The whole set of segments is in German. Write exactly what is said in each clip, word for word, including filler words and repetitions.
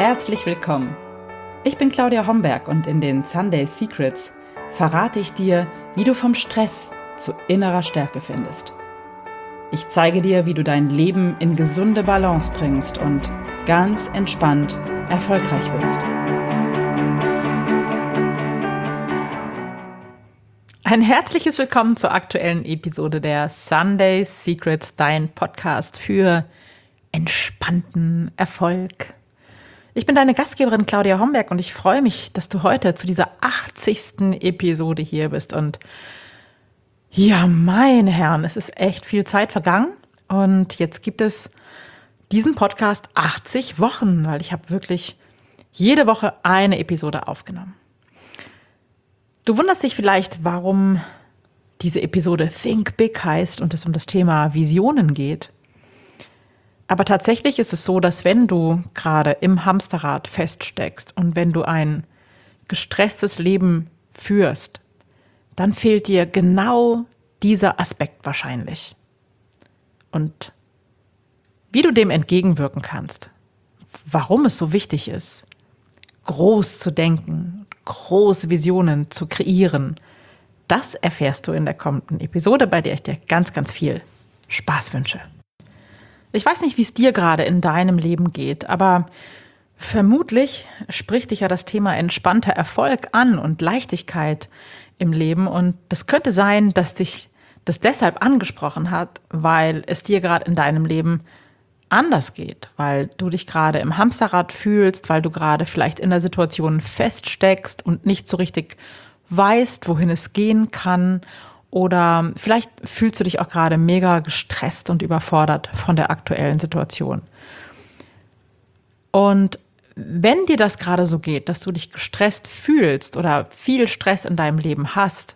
Herzlich willkommen. Ich bin Claudia Homberg und in den Sunday Secrets verrate ich dir, wie du vom Stress zu innerer Stärke findest. Ich zeige dir, wie du dein Leben in gesunde Balance bringst und ganz entspannt erfolgreich wirst. Ein herzliches Willkommen zur aktuellen Episode der Sunday Secrets, dein Podcast für entspannten Erfolg. Ich bin deine Gastgeberin Claudia Homberg und ich freue mich, dass du heute zu dieser achtzigsten Episode hier bist. Und ja, meine Herren, es ist echt viel Zeit vergangen und jetzt gibt es diesen Podcast achtzig Wochen, weil ich habe wirklich jede Woche eine Episode aufgenommen. Du wunderst dich vielleicht, warum diese Episode Think Big heißt und es um das Thema Visionen geht. Aber tatsächlich ist es so, dass wenn du gerade im Hamsterrad feststeckst und wenn du ein gestresstes Leben führst, dann fehlt dir genau dieser Aspekt wahrscheinlich. Und wie du dem entgegenwirken kannst, warum es so wichtig ist, groß zu denken, große Visionen zu kreieren, das erfährst du in der kommenden Episode, bei der ich dir ganz, ganz viel Spaß wünsche. Ich weiß nicht, wie es dir gerade in deinem Leben geht, aber vermutlich spricht dich ja das Thema entspannter Erfolg an und Leichtigkeit im Leben. Und das könnte sein, dass dich das deshalb angesprochen hat, weil es dir gerade in deinem Leben anders geht, weil du dich gerade im Hamsterrad fühlst, weil du gerade vielleicht in der Situation feststeckst und nicht so richtig weißt, wohin es gehen kann. Oder vielleicht fühlst du dich auch gerade mega gestresst und überfordert von der aktuellen Situation. Und wenn dir das gerade so geht, dass du dich gestresst fühlst oder viel Stress in deinem Leben hast,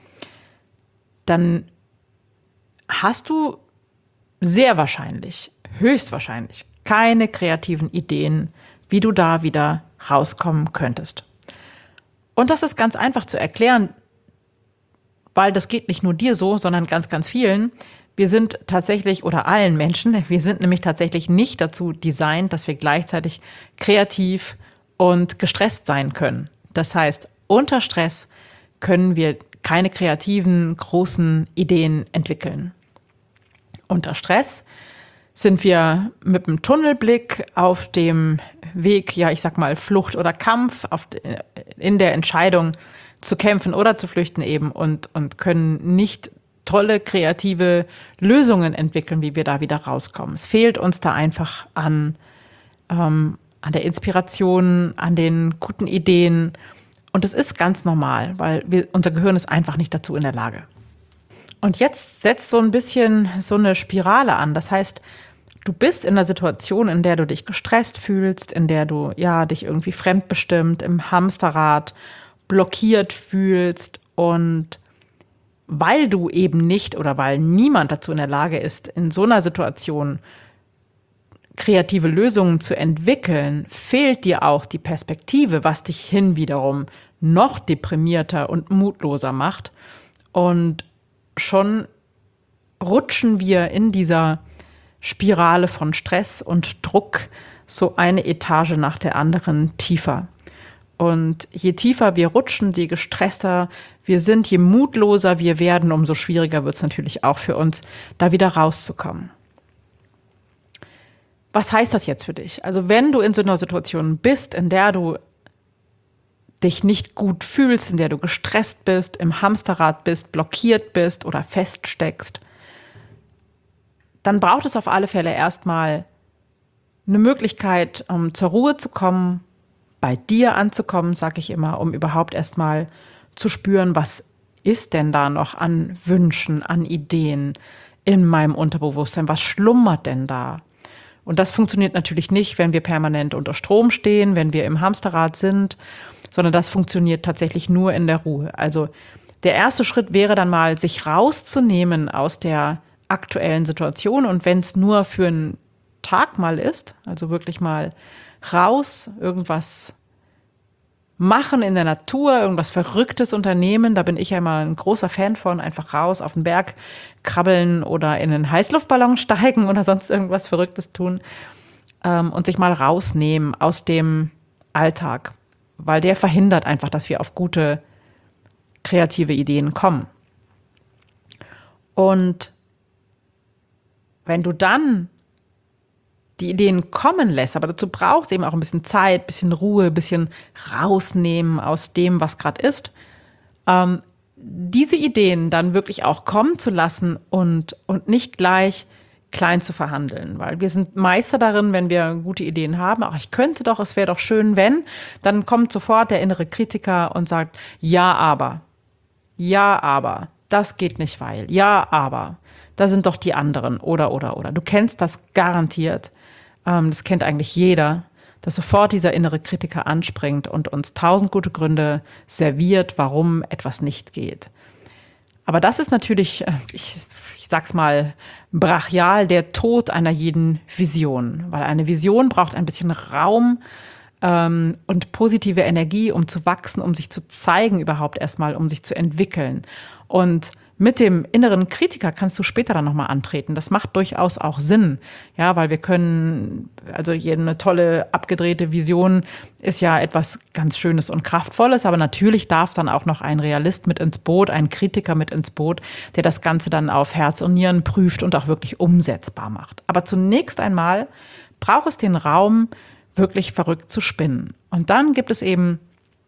dann hast du sehr wahrscheinlich, höchstwahrscheinlich keine kreativen Ideen, wie du da wieder rauskommen könntest. Und das ist ganz einfach zu erklären, weil das geht nicht nur dir so, sondern ganz, ganz vielen. Wir sind tatsächlich, oder allen Menschen, wir sind nämlich tatsächlich nicht dazu designt, dass wir gleichzeitig kreativ und gestresst sein können. Das heißt, unter Stress können wir keine kreativen, großen Ideen entwickeln. Unter Stress sind wir mit einem Tunnelblick auf dem Weg, ja, ich sag mal, Flucht oder Kampf, auf, in der Entscheidung, zu kämpfen oder zu flüchten eben und, und können nicht tolle, kreative Lösungen entwickeln, wie wir da wieder rauskommen. Es fehlt uns da einfach an, ähm, an der Inspiration, an den guten Ideen. Und es ist ganz normal, weil wir, unser Gehirn ist einfach nicht dazu in der Lage. Und jetzt setzt so ein bisschen so eine Spirale an. Das heißt, du bist in einer Situation, in der du dich gestresst fühlst, in der du ja dich irgendwie fremdbestimmt, im Hamsterrad blockiert fühlst, und weil du eben nicht oder weil niemand dazu in der Lage ist, in so einer Situation kreative Lösungen zu entwickeln, fehlt dir auch die Perspektive, was dich hin wiederum noch deprimierter und mutloser macht. Und schon rutschen wir in dieser Spirale von Stress und Druck so eine Etage nach der anderen tiefer. Und je tiefer wir rutschen, je gestresster wir sind, je mutloser wir werden, umso schwieriger wird es natürlich auch für uns, da wieder rauszukommen. Was heißt das jetzt für dich? Also wenn du in so einer Situation bist, in der du dich nicht gut fühlst, in der du gestresst bist, im Hamsterrad bist, blockiert bist oder feststeckst, dann braucht es auf alle Fälle erstmal eine Möglichkeit, um zur Ruhe zu kommen, bei dir anzukommen, sage ich immer, um überhaupt erstmal zu spüren, was ist denn da noch an Wünschen, an Ideen in meinem Unterbewusstsein, was schlummert denn da? Und das funktioniert natürlich nicht, wenn wir permanent unter Strom stehen, wenn wir im Hamsterrad sind, sondern das funktioniert tatsächlich nur in der Ruhe. Also der erste Schritt wäre dann mal, sich rauszunehmen aus der aktuellen Situation, und wenn es nur für einen Tag mal ist, also wirklich mal raus, irgendwas machen in der Natur, irgendwas Verrücktes unternehmen. Da bin ich ja immer ein großer Fan von, einfach raus auf den Berg krabbeln oder in einen Heißluftballon steigen oder sonst irgendwas Verrücktes tun. ähm, und sich mal rausnehmen aus dem Alltag, weil der verhindert einfach, dass wir auf gute kreative Ideen kommen. Und wenn du dann die Ideen kommen lässt, aber dazu braucht es eben auch ein bisschen Zeit, ein bisschen Ruhe, ein bisschen rausnehmen aus dem, was gerade ist, ähm, diese Ideen dann wirklich auch kommen zu lassen und, und nicht gleich klein zu verhandeln, weil wir sind Meister darin, wenn wir gute Ideen haben, ach, ich könnte doch, es wäre doch schön, wenn, dann kommt sofort der innere Kritiker und sagt, ja, aber, ja, aber, das geht nicht, weil, ja, aber, da sind doch die anderen, oder, oder, oder. Du kennst das garantiert, ähm, das kennt eigentlich jeder, dass sofort dieser innere Kritiker anspringt und uns tausend gute Gründe serviert, warum etwas nicht geht. Aber das ist natürlich, ich, ich sag's mal, brachial der Tod einer jeden Vision. Weil eine Vision braucht ein bisschen Raum ähm, und positive Energie, um zu wachsen, um sich zu zeigen überhaupt erstmal, um sich zu entwickeln. Und mit dem inneren Kritiker kannst du später dann nochmal antreten. Das macht durchaus auch Sinn. Ja, weil wir können, also hier eine tolle, abgedrehte Vision ist ja etwas ganz Schönes und Kraftvolles, aber natürlich darf dann auch noch ein Realist mit ins Boot, ein Kritiker mit ins Boot, der das Ganze dann auf Herz und Nieren prüft und auch wirklich umsetzbar macht. Aber zunächst einmal braucht es den Raum, wirklich verrückt zu spinnen. Und dann gibt es eben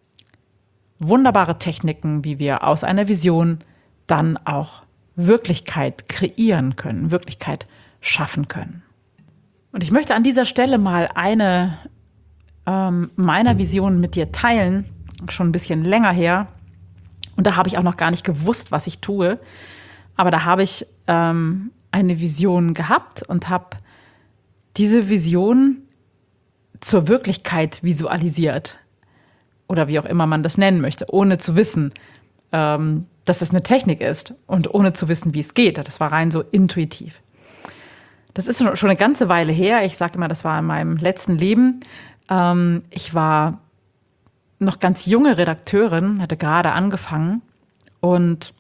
wunderbare Techniken, wie wir aus einer Vision dann auch Wirklichkeit kreieren können, Wirklichkeit schaffen können. Und ich möchte an dieser Stelle mal eine ähm, meiner Visionen mit dir teilen, schon ein bisschen länger her. Und da habe ich auch noch gar nicht gewusst, was ich tue. Aber da habe ich ähm, eine Vision gehabt und habe diese Vision zur Wirklichkeit visualisiert. Oder wie auch immer man das nennen möchte, ohne zu wissen, ähm, dass es eine Technik ist und ohne zu wissen, wie es geht. Das war rein so intuitiv. Das ist schon eine ganze Weile her. Ich sage immer, das war in meinem letzten Leben. Ähm, ich war noch ganz junge Redakteurin, hatte gerade angefangen. Und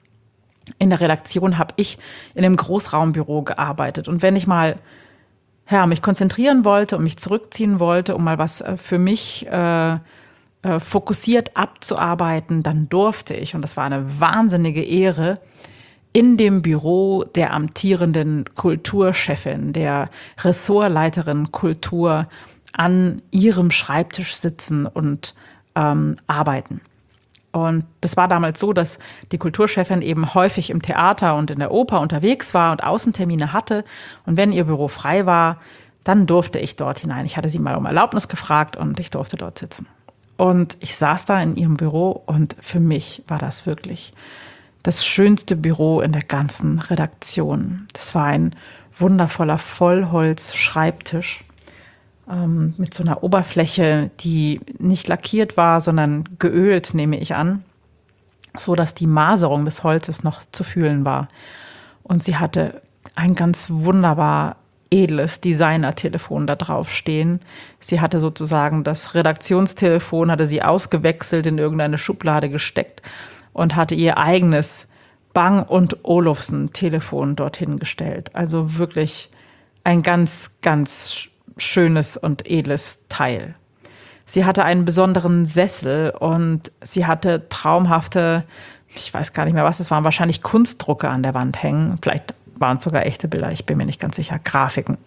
in der Redaktion habe ich in einem Großraumbüro gearbeitet. Und wenn ich mal ja, mich konzentrieren wollte und mich zurückziehen wollte, um mal was für mich äh, fokussiert abzuarbeiten, dann durfte ich, und das war eine wahnsinnige Ehre, in dem Büro der amtierenden Kulturchefin, der Ressortleiterin Kultur, an ihrem Schreibtisch sitzen und ähm, arbeiten. Und das war damals so, dass die Kulturchefin eben häufig im Theater und in der Oper unterwegs war und Außentermine hatte. Und wenn ihr Büro frei war, dann durfte ich dort hinein. Ich hatte sie mal um Erlaubnis gefragt und ich durfte dort sitzen. Und ich saß da in ihrem Büro und für mich war das wirklich das schönste Büro in der ganzen Redaktion. Das war ein wundervoller Vollholz-Schreibtisch ähm, mit so einer Oberfläche, die nicht lackiert war, sondern geölt, nehme ich an, so dass die Maserung des Holzes noch zu fühlen war. Und sie hatte ein ganz wunderbar edles Designer-Telefon da drauf stehen. Sie hatte sozusagen das Redaktionstelefon, hatte sie ausgewechselt, in irgendeine Schublade gesteckt und hatte ihr eigenes Bang und Olufsen-Telefon dorthin gestellt. Also wirklich ein ganz, ganz schönes und edles Teil. Sie hatte einen besonderen Sessel und sie hatte traumhafte, ich weiß gar nicht mehr, was es waren, wahrscheinlich Kunstdrucke an der Wand hängen. Vielleicht waren es sogar echte Bilder, ich bin mir nicht ganz sicher, Grafiken.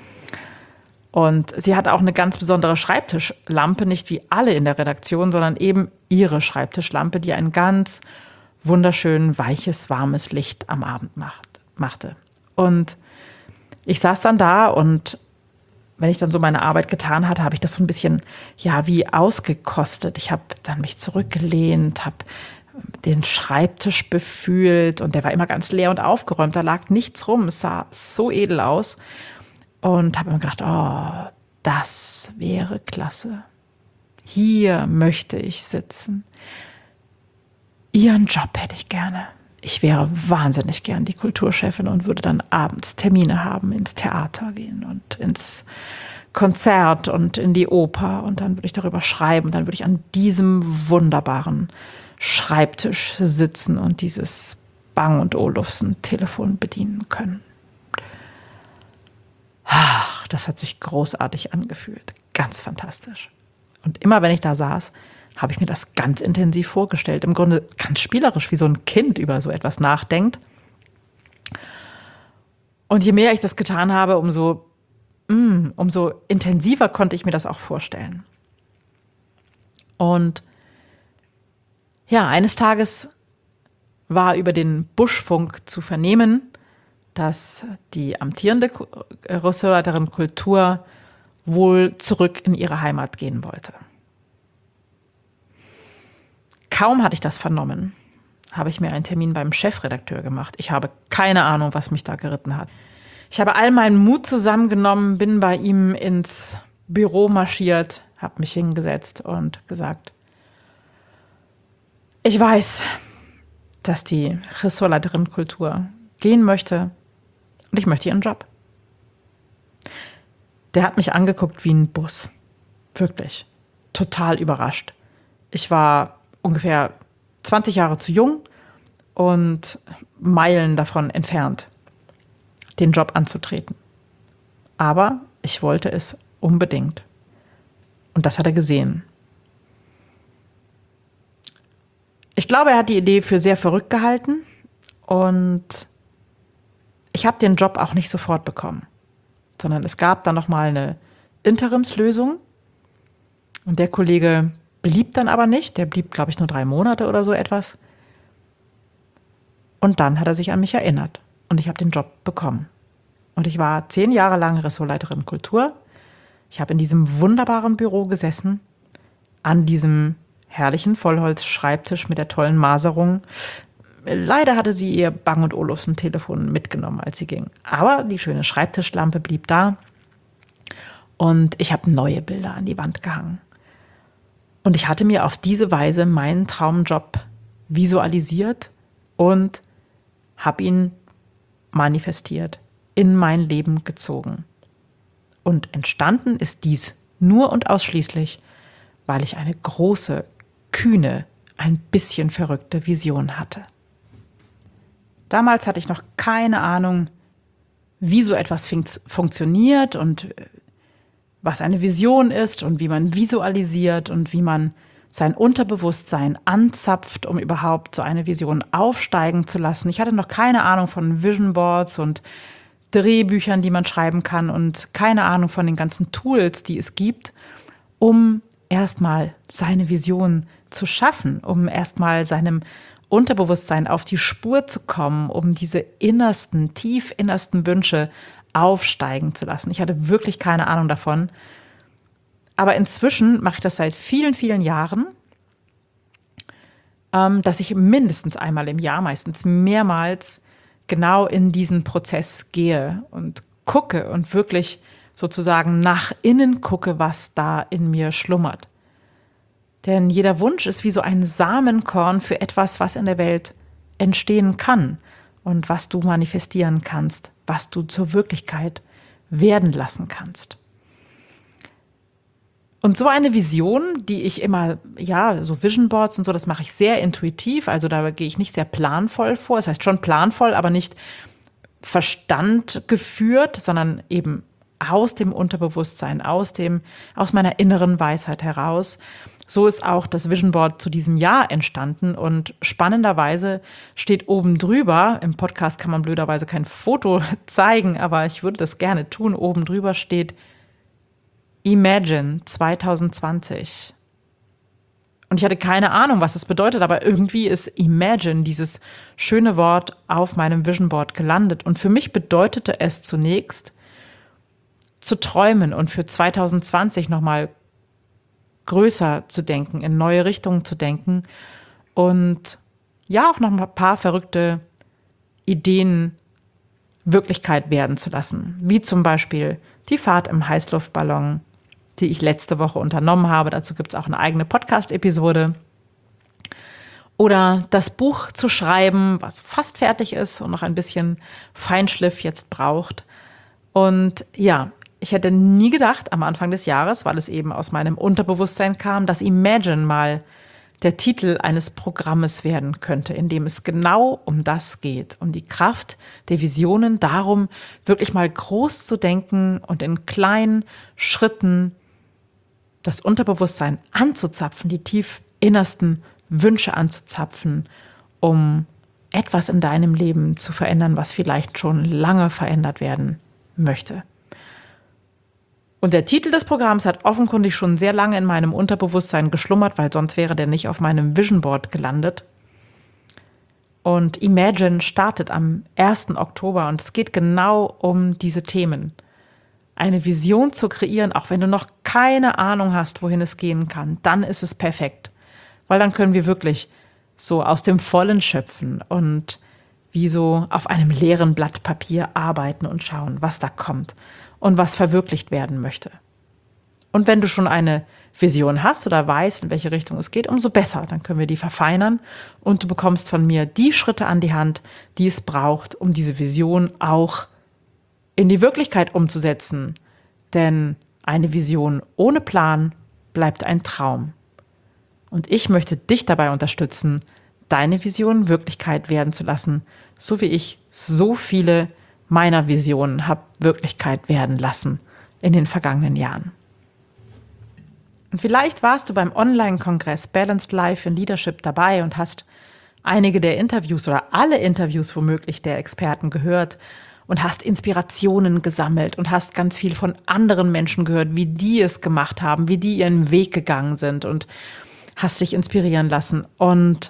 Und sie hatte auch eine ganz besondere Schreibtischlampe, nicht wie alle in der Redaktion, sondern eben ihre Schreibtischlampe, die ein ganz wunderschön weiches, warmes Licht am Abend macht, machte. Und ich saß dann da und wenn ich dann so meine Arbeit getan hatte, habe ich das so ein bisschen, ja, wie ausgekostet. Ich habe dann mich zurückgelehnt, habe den Schreibtisch befühlt und der war immer ganz leer und aufgeräumt. Da lag nichts rum. Es sah so edel aus. Und habe mir gedacht, oh, das wäre klasse. Hier möchte ich sitzen. Ihren Job hätte ich gerne. Ich wäre wahnsinnig gern die Kulturchefin und würde dann abends Termine haben, ins Theater gehen und ins Konzert und in die Oper. Und dann würde ich darüber schreiben. Und dann würde ich an diesem wunderbaren Schreibtisch sitzen und dieses Bang und Olufsen Telefon bedienen können. Ach das hat sich großartig angefühlt. Ganz fantastisch. Und immer wenn ich da saß, habe ich mir das ganz intensiv vorgestellt. Im Grunde ganz spielerisch, wie so ein Kind über so etwas nachdenkt. Und je mehr ich das getan habe, umso, mm, umso intensiver konnte ich mir das auch vorstellen. Und ja, eines Tages war über den Buschfunk zu vernehmen, dass die amtierende Ressortleiterin Kultur wohl zurück in ihre Heimat gehen wollte. Kaum hatte ich das vernommen, habe ich mir einen Termin beim Chefredakteur gemacht. Ich habe keine Ahnung, was mich da geritten hat. Ich habe all meinen Mut zusammengenommen, bin bei ihm ins Büro marschiert, habe mich hingesetzt und gesagt, ich weiß, dass die Ressortleiterin Kultur gehen möchte und ich möchte ihren Job. Der hat mich angeguckt wie ein Bus. Wirklich. Total überrascht. Ich war ungefähr zwanzig Jahre zu jung und Meilen davon entfernt, den Job anzutreten. Aber ich wollte es unbedingt. Und das hat er gesehen. Ich glaube, er hat die Idee für sehr verrückt gehalten und ich habe den Job auch nicht sofort bekommen, sondern es gab dann nochmal eine Interimslösung und der Kollege blieb dann aber nicht, der blieb, glaube ich, nur drei Monate oder so etwas. Und dann hat er sich an mich erinnert und ich habe den Job bekommen. Und ich war zehn Jahre lang Ressortleiterin Kultur. Ich habe in diesem wunderbaren Büro gesessen, an diesem herrlichen Vollholz-Schreibtisch mit der tollen Maserung. Leider hatte sie ihr Bang und Olufsen Telefon mitgenommen, als sie ging. Aber die schöne Schreibtischlampe blieb da und ich habe neue Bilder an die Wand gehangen. Und ich hatte mir auf diese Weise meinen Traumjob visualisiert und habe ihn manifestiert, in mein Leben gezogen. Und entstanden ist dies nur und ausschließlich, weil ich eine große, kühne, ein bisschen verrückte Vision hatte. Damals hatte ich noch keine Ahnung, wie so etwas funktioniert und was eine Vision ist und wie man visualisiert und wie man sein Unterbewusstsein anzapft, um überhaupt so eine Vision aufsteigen zu lassen. Ich hatte noch keine Ahnung von Vision Boards und Drehbüchern, die man schreiben kann und keine Ahnung von den ganzen Tools, die es gibt, um erstmal seine Vision zu schaffen, um erstmal seinem Unterbewusstsein auf die Spur zu kommen, um diese innersten, tief innersten Wünsche aufsteigen zu lassen. Ich hatte wirklich keine Ahnung davon. Aber inzwischen mache ich das seit vielen, vielen Jahren, ähm, dass ich mindestens einmal im Jahr, meistens mehrmals, genau in diesen Prozess gehe und gucke und wirklich sozusagen nach innen gucke, was da in mir schlummert. Denn jeder Wunsch ist wie so ein Samenkorn für etwas, was in der Welt entstehen kann und was du manifestieren kannst, was du zur Wirklichkeit werden lassen kannst. Und so eine Vision, die ich immer, ja, so Vision Boards und so, das mache ich sehr intuitiv, also da gehe ich nicht sehr planvoll vor, das heißt schon planvoll, aber nicht Verstand geführt, sondern eben aus dem Unterbewusstsein, aus dem, aus meiner inneren Weisheit heraus. So ist auch das Vision Board zu diesem Jahr entstanden und spannenderweise steht oben drüber, im Podcast kann man blöderweise kein Foto zeigen, aber ich würde das gerne tun, oben drüber steht Imagine zwanzig zwanzig. Und ich hatte keine Ahnung, was das bedeutet, aber irgendwie ist Imagine, dieses schöne Wort, auf meinem Vision Board gelandet. Und für mich bedeutete es zunächst, zu träumen und für zwanzig zwanzig nochmal größer zu denken, in neue Richtungen zu denken und ja, auch noch ein paar verrückte Ideen Wirklichkeit werden zu lassen. Wie zum Beispiel die Fahrt im Heißluftballon, die ich letzte Woche unternommen habe. Dazu gibt es auch eine eigene Podcast-Episode. Oder das Buch zu schreiben, was fast fertig ist und noch ein bisschen Feinschliff jetzt braucht. Und ja, ich hätte nie gedacht am Anfang des Jahres, weil es eben aus meinem Unterbewusstsein kam, dass Imagine mal der Titel eines Programmes werden könnte, in dem es genau um das geht, um die Kraft der Visionen, darum, wirklich mal groß zu denken und in kleinen Schritten das Unterbewusstsein anzuzapfen, die tief innersten Wünsche anzuzapfen, um etwas in deinem Leben zu verändern, was vielleicht schon lange verändert werden möchte. Und der Titel des Programms hat offenkundig schon sehr lange in meinem Unterbewusstsein geschlummert, weil sonst wäre der nicht auf meinem Vision Board gelandet. Und Imagine startet am ersten Oktober und es geht genau um diese Themen. Eine Vision zu kreieren, auch wenn du noch keine Ahnung hast, wohin es gehen kann, dann ist es perfekt. Weil dann können wir wirklich so aus dem Vollen schöpfen und wie so auf einem leeren Blatt Papier arbeiten und schauen, was da kommt und was verwirklicht werden möchte. Und wenn du schon eine Vision hast oder weißt, in welche Richtung es geht, umso besser. Dann können wir die verfeinern und du bekommst von mir die Schritte an die Hand, die es braucht, um diese Vision auch in die Wirklichkeit umzusetzen. Denn eine Vision ohne Plan bleibt ein Traum. Und ich möchte dich dabei unterstützen, deine Vision Wirklichkeit werden zu lassen, so wie ich so viele meiner Visionen habe Wirklichkeit werden lassen in den vergangenen Jahren. Und vielleicht warst du beim Online-Kongress Balanced Life in Leadership dabei und hast einige der Interviews oder alle Interviews womöglich der Experten gehört und hast Inspirationen gesammelt und hast ganz viel von anderen Menschen gehört, wie die es gemacht haben, wie die ihren Weg gegangen sind und hast dich inspirieren lassen. Und,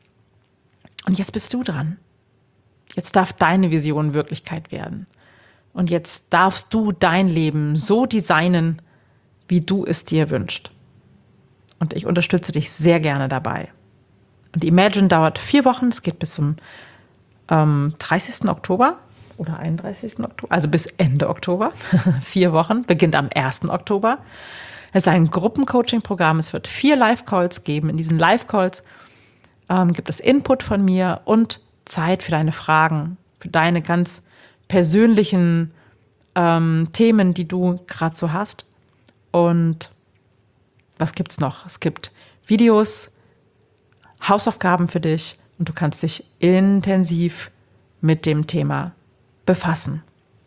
und jetzt bist du dran. Jetzt darf deine Vision Wirklichkeit werden. Und jetzt darfst du dein Leben so designen, wie du es dir wünschst. Und ich unterstütze dich sehr gerne dabei. Und Imagine dauert vier Wochen, es geht bis zum ähm, dreißigsten Oktober oder einunddreißigsten Oktober, also bis Ende Oktober. Vier Wochen, beginnt am ersten Oktober. Es ist ein Gruppencoaching-Programm, es wird vier Live-Calls geben. In diesen Live-Calls ähm, gibt es Input von mir und Zeit für deine Fragen, für deine ganz persönlichen ähm, Themen, die du gerade so hast. Und was gibt's noch? Es gibt Videos, Hausaufgaben für dich und du kannst dich intensiv mit dem Thema befassen.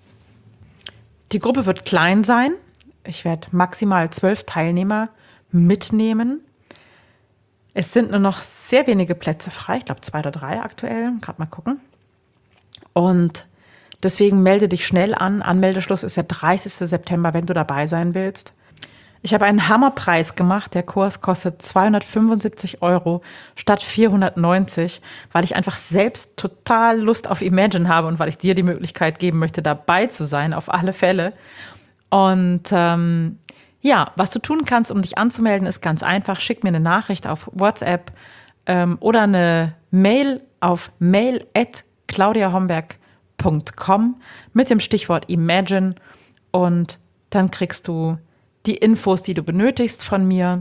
Die Gruppe wird klein sein. Ich werde maximal zwölf Teilnehmer mitnehmen. Es sind nur noch sehr wenige Plätze frei, ich glaube zwei oder drei aktuell, gerade mal gucken. Und deswegen melde dich schnell an. Anmeldeschluss ist der dreißigsten September, wenn du dabei sein willst. Ich habe einen Hammerpreis gemacht. Der Kurs kostet zweihundertfünfundsiebzig Euro statt vierhundertneunzig, weil ich einfach selbst total Lust auf Imagine habe und weil ich dir die Möglichkeit geben möchte, dabei zu sein, auf alle Fälle. Und ähm, ja, was du tun kannst, um dich anzumelden, ist ganz einfach. Schick mir eine Nachricht auf WhatsApp ähm, oder eine Mail auf mail at claudia homberg punkt com mit dem Stichwort Imagine und dann kriegst du die Infos, die du benötigst von mir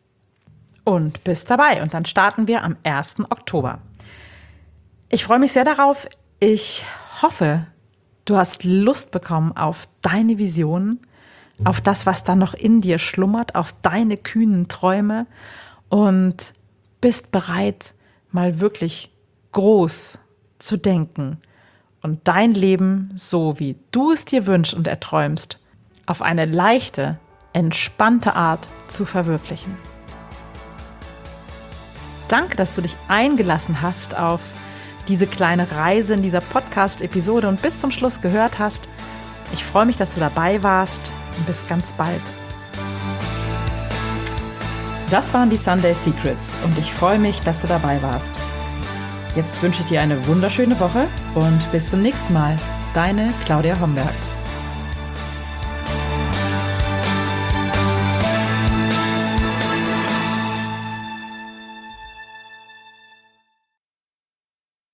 und bist dabei. Und dann starten wir am ersten Oktober. Ich freue mich sehr darauf. Ich hoffe, du hast Lust bekommen auf deine Visionen, auf das, was da noch in dir schlummert, auf deine kühnen Träume und bist bereit, mal wirklich groß zu denken und dein Leben, so wie du es dir wünschst und erträumst, auf eine leichte, entspannte Art zu verwirklichen. Danke, dass du dich eingelassen hast auf diese kleine Reise in dieser Podcast-Episode und bis zum Schluss gehört hast. Ich freue mich, dass du dabei warst und bis ganz bald. Das waren die Sunday Secrets und ich freue mich, dass du dabei warst. Jetzt wünsche ich dir eine wunderschöne Woche und bis zum nächsten Mal. Deine Claudia Homberg.